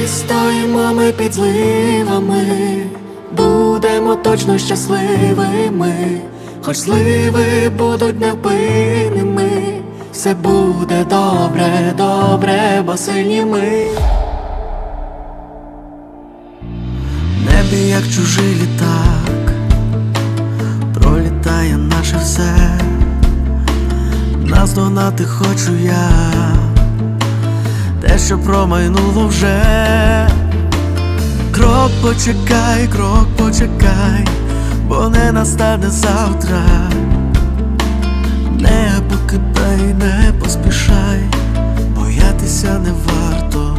Вистоїмо ми під зливами, будемо точно щасливими. Хоч зливи будуть невпинними, все буде добре, добре, бо сильні ми. В небі, як чужий літак, пролітає наше все. Наздогнати хочу я те, що промайнуло вже. Крок почекай, бо не настане завтра. Не покидай, не поспішай, боятися не варто.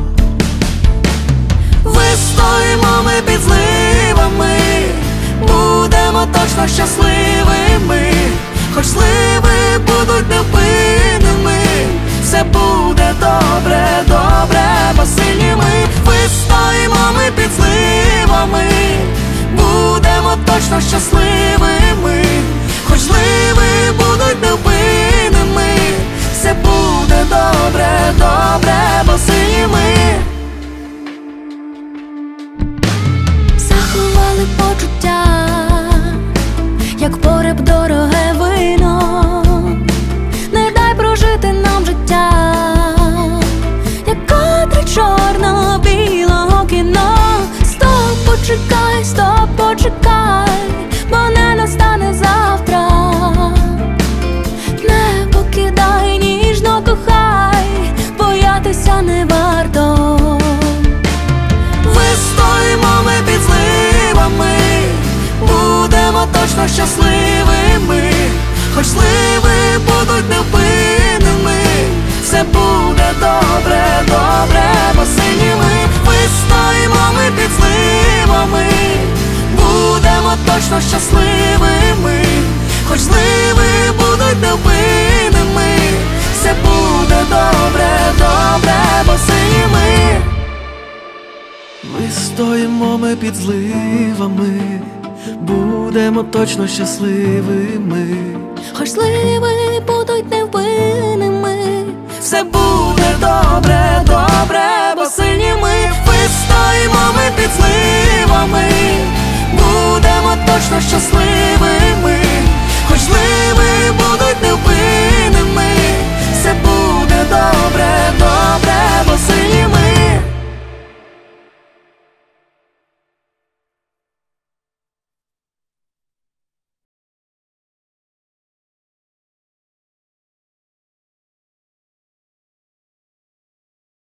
Вистоїмо ми під зливами, будемо точно щасливими. Хоч зливи будуть невпинними, все буде добре, добре, бо сильні ми. Вистоїмо ми під зливами, будемо точно щасливими. Хоч зливи будуть невпинними, все буде добре, добре, бо сильні ми. Заховали почуття, як пореб дороге вино. Не дай прожити нам життя, як кадри чорно-білого кіно. Стоп, почекай, бо не настане завтра. Не покидай, ніжно кохай, боятися не варто. Вистоїмо ми під зливами, будемо точно щасливими. Хоч зливи будуть невпинними, все буде добре, добре, бо сильні ми. Вистоїмо ми під зливами, будемо точно щасливими. Хоч зливи будуть невпинними, все буде добре, добре, бо сильні ми. Вистоїмо ми під зливами, будемо точно щасливими. Хоч зливи будуть невпинними, все буде добре, добре, бо сильні ми. Вистоїмо ми під зливами, будемо точно щасливими.